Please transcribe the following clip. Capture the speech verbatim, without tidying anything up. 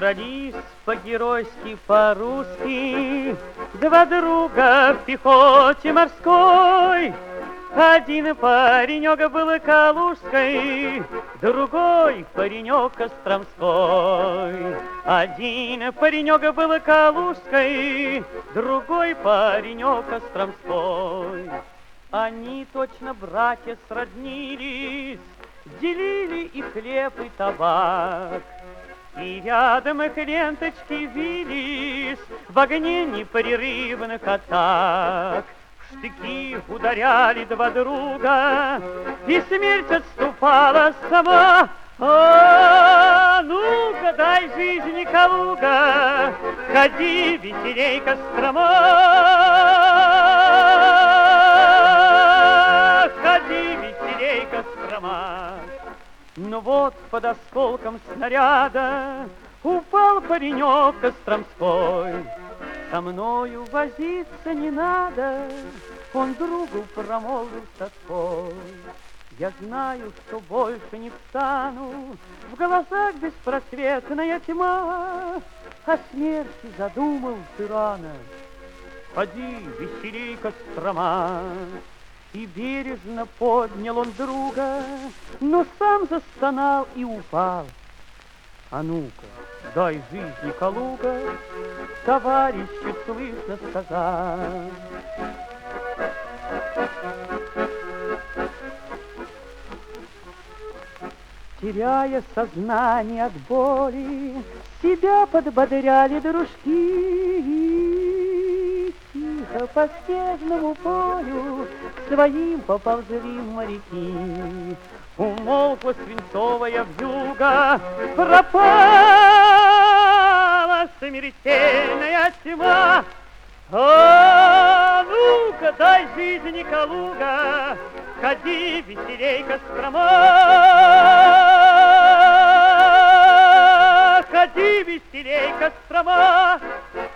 Дрались по-геройски, по-русски два друга в пехоте морской. Один паренек был калужской, другой паренек костромской. Один паренек был калужской, другой паренек костромской. Они точно братья сроднились, делили и хлеб, и табак. И рядом их ленточки вились в огне непрерывных атак. В штыки ударяли два друга, и смерть отступала сама. А, ну-ка, дай жизни, Калуга, ходи веселей, Кострома. Ходи веселей, Кострома. Но вот под осколком снаряда упал паренек костромской. Со мною возиться не надо, он другу промолвил с тоской. Я знаю, что больше не встану, в глазах беспросветная тьма. О смерти задумал ты рано, ходи веселей, Кострома. И бережно поднял он друга, но сам застонал и упал. А ну-ка, дай жизни, Калуга, товарищу слышно сказать. Теряя сознание от боли, себя подбодряли дружки. Тихо по снежному полю своим поползли моряки. Умолкла свинцовая вьюга, пропала смертельная тьма. А ну-ка, дай жизни, Калуга, ходи веселей, Кострома. Ходи веселей, Кострома.